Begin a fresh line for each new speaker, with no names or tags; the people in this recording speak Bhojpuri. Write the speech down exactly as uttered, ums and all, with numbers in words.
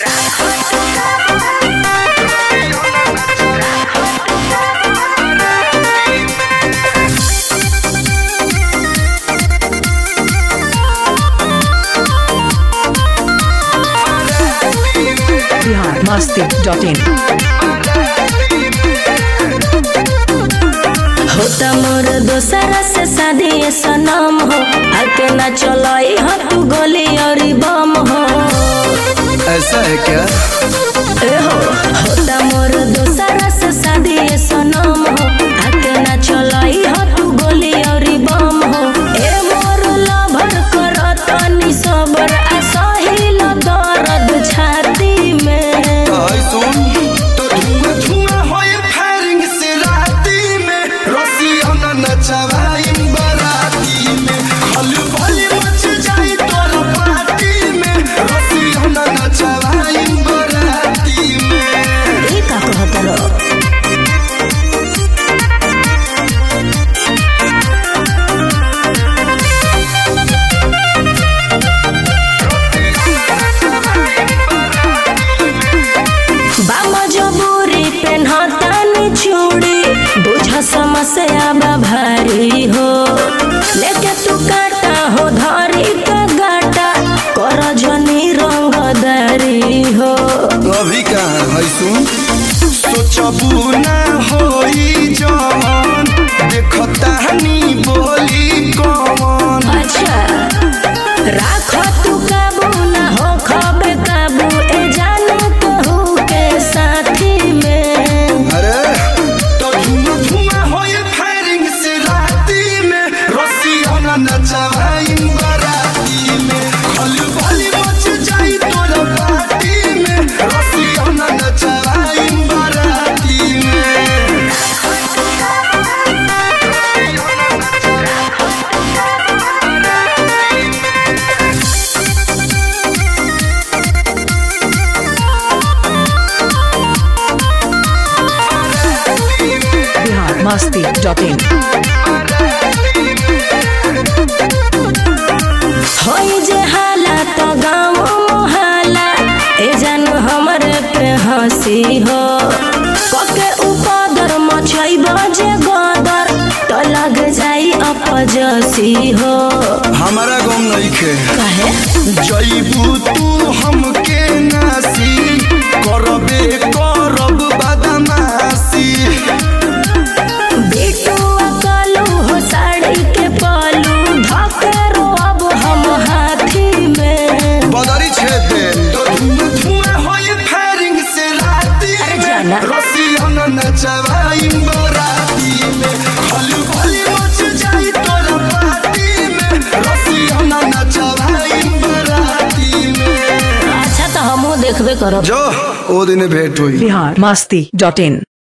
मस्ती डॉट इन
होता मोर दोसरा से शादी सनम हो आके ना चलाई हो तू गोली और बम हो।
ऐसा है क्या?
ए हो होता मोर दोसरा से शादी सनम हो आके ना चलाई हो तू गोली और बम हो। ए मोर लभर करत नि सबर आ सहिल दर्द छाती में।
आई सुन तो धुआं धुआं होए फायरिंग से राती में रसिया नचवाई बराती में हलवाई मच जाई तोर पार्टी में रसिया नचवाई बराती में।
ई का कहत रो समस्या भारी हो लेके तू काटा हो धरी का गाटा कर जनी रंगदारी हो।
अभी कहाँ है सुन सोचबू ना होई जवान देखता नहीं बोली कौन।
अच्छा राख तू काबू ना हो खबे काबू ए जानो कहू के साथी में।
अरे नचवाई बराती में हलवाई मच जाई तोर पार्टी में रसिया नचवाई बराती में।
बिहार मस्ती डॉट इन
होई जे हालात गाँव मोहल्ला ए जान हमरे पे हंसी हो कके उपदर मचई बजे गदर तो लग जाई अपजसी हो।
हमारा गम नहीं खे
काहे
जईबू तू हमके नासी करबे करब बदमाशी।
बेटू अकलू हो साड़ी के पलू धकेरो अब हम हाथी में।
बदरी छेद तो धुआं धुआं होए फायरिंग से राती में रसिया नचवाई बराती में हलवाई मच जाई तोर पार्टी में रसिया नचवाई बराती में।
अच्छा तो हमहू देखबे करब
जो ओ दिन भेंट हुई।
बिहार मस्ती डॉट इन